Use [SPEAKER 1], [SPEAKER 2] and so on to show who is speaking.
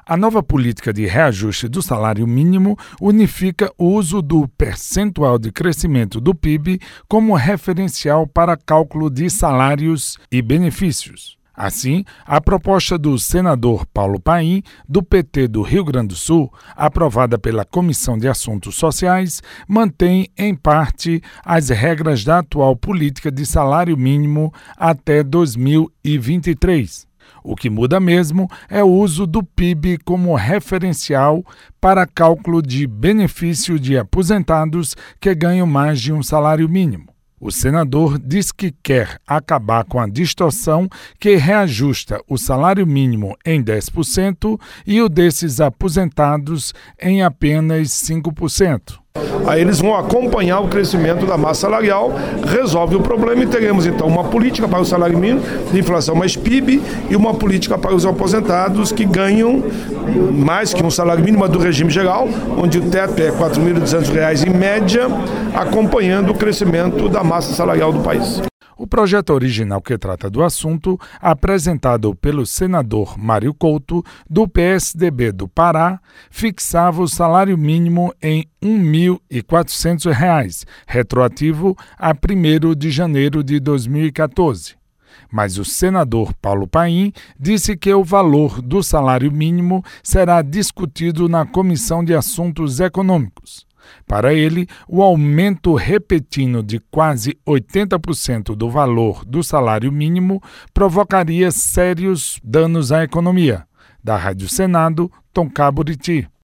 [SPEAKER 1] A nova política de reajuste do salário mínimo unifica o uso do percentual de crescimento do PIB como referencial para cálculo de salários e benefícios. Assim, a proposta do senador Paulo Paim, do PT do Rio Grande do Sul, aprovada pela Comissão de Assuntos Sociais, mantém, em parte, as regras da atual política de salário mínimo até 2023. O que muda mesmo é o uso do PIB como referencial para cálculo de benefício de aposentados que ganham mais de um salário mínimo. O senador diz que quer acabar com a distorção que reajusta o salário mínimo em 10% e o desses aposentados em apenas 5%.
[SPEAKER 2] Aí eles vão acompanhar o crescimento da massa salarial, resolve o problema e teremos então uma política para o salário mínimo de inflação mais PIB e uma política para os aposentados que ganham mais que um salário mínimo do regime geral, onde o teto é R$ 4.200 em média, acompanhando o crescimento da massa salarial do país.
[SPEAKER 1] O projeto original que trata do assunto, apresentado pelo senador Mário Couto, do PSDB do Pará, fixava o salário mínimo em R$ 1.400, retroativo a 1º de janeiro de 2014. Mas o senador Paulo Paim disse que o valor do salário mínimo será discutido na Comissão de Assuntos Econômicos. Para ele, o aumento repentino de quase 80% do valor do salário mínimo provocaria sérios danos à economia. Da Rádio Senado, Tom Caburiti.